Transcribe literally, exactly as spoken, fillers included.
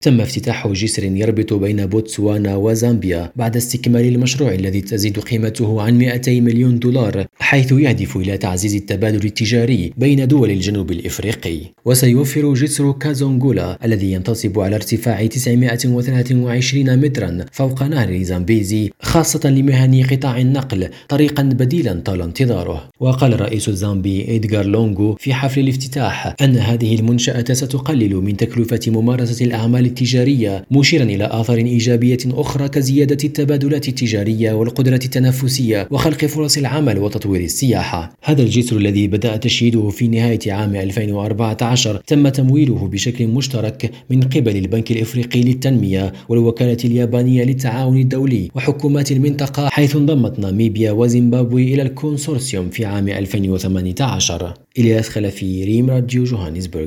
تم افتتاح جسر يربط بين بوتسوانا وزامبيا بعد استكمال المشروع الذي تزيد قيمته عن مئتي مليون دولار، حيث يهدف إلى تعزيز التبادل التجاري بين دول الجنوب الإفريقي. وسيوفر جسر كازونغولا الذي ينتصب على ارتفاع تسعمئة وثلاثة وعشرين مترا فوق نهر زامبيزي، خاصة لمهن قطاع النقل، طريقا بديلا طال انتظاره. وقال الرئيس الزامبي إدغار لونغو في حفل الافتتاح أن هذه المنشأة ستقلل من تكلفة ممارسة الأعمال التجارية، مشيرا إلى آثار إيجابية أخرى كزيادة التبادلات التجارية والقدرة التنافسية وخلق فرص العمل وتطوير السياحة. هذا الجسر الذي بدأ تشييده في نهاية عام ألفين وأربعة عشر تم تمويله بشكل مشترك من قبل البنك الإفريقي للتنمية والوكالة اليابانية للتعاون الدولي وحكومات المنطقة، حيث انضمت ناميبيا وزيمبابوي إلى الكونسورسيوم في عام ألفين وثمانية عشر. إلياس خلفي، ريم راديو، جوهانسبرغ.